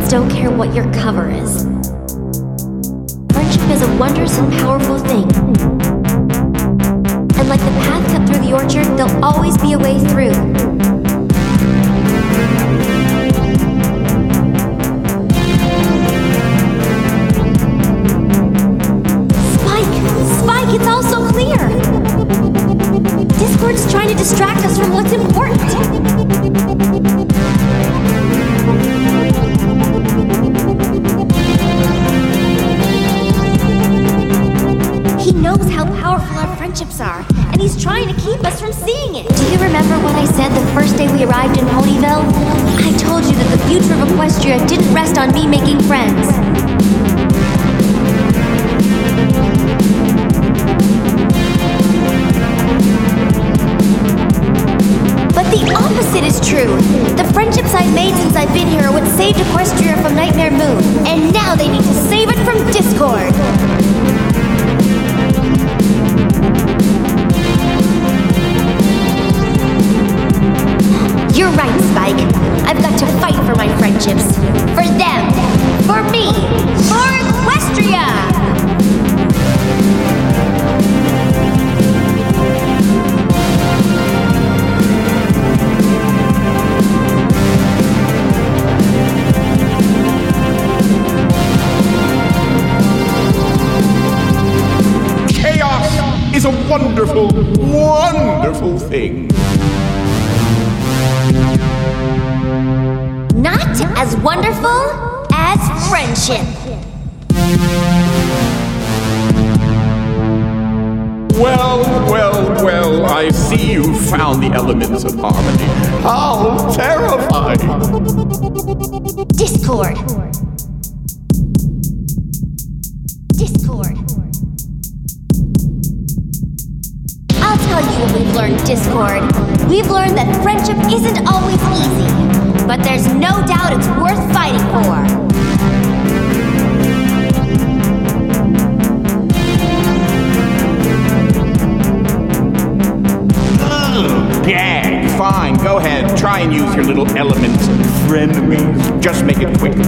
friends don't care what your cover is. Friendship is a wondrous and powerful thing. And like the path cut through the orchard, there'll always be a way through. Spike, it's all so clear! Discord's trying to distract us from what's important. He knows how powerful our friendships are, and he's trying to keep us from seeing it. Do you remember what I said the first day we arrived in Ponyville? I told you that the future of Equestria didn't rest on me making friends. But the opposite is true. The friendships I've made since I've been here are what saved Equestria from Nightmare Moon, and now they need to save it from Discord. You're right, Spike. I've got to fight for my friendships. For them. For me. For Equestria! Chaos is a wonderful, wonderful thing. Not as wonderful as friendship. Well, I see you found the elements of harmony. How terrifying! Discord. I'll tell you what we've learned, Discord. We've learned that friendship isn't always easy, but there's no doubt it's worth fighting for. Gag, fine, go ahead. Try and use your little elements. Frenemies. Just make it quick.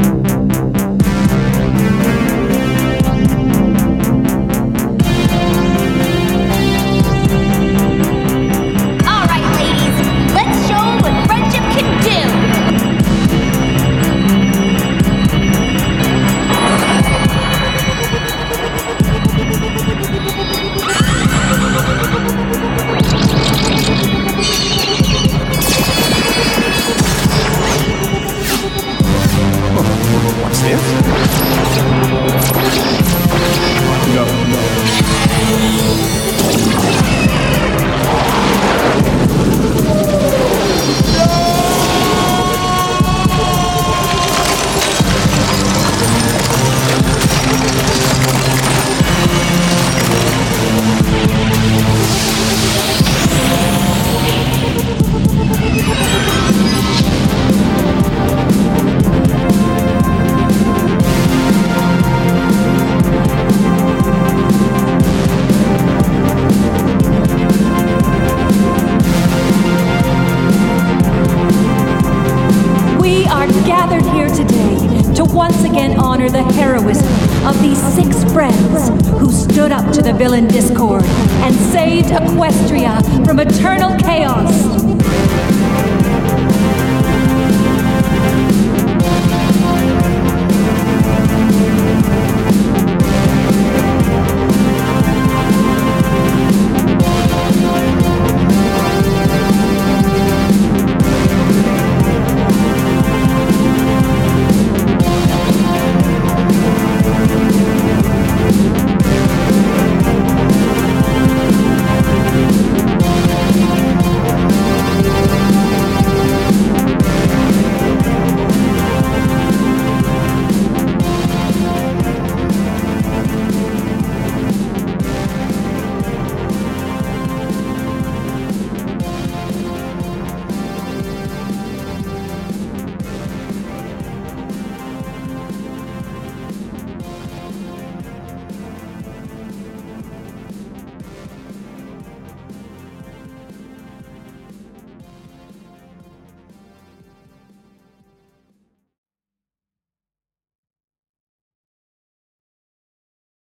The heroism of these 6 friends who stood up to the villain Discord and saved Equestria from eternal chaos.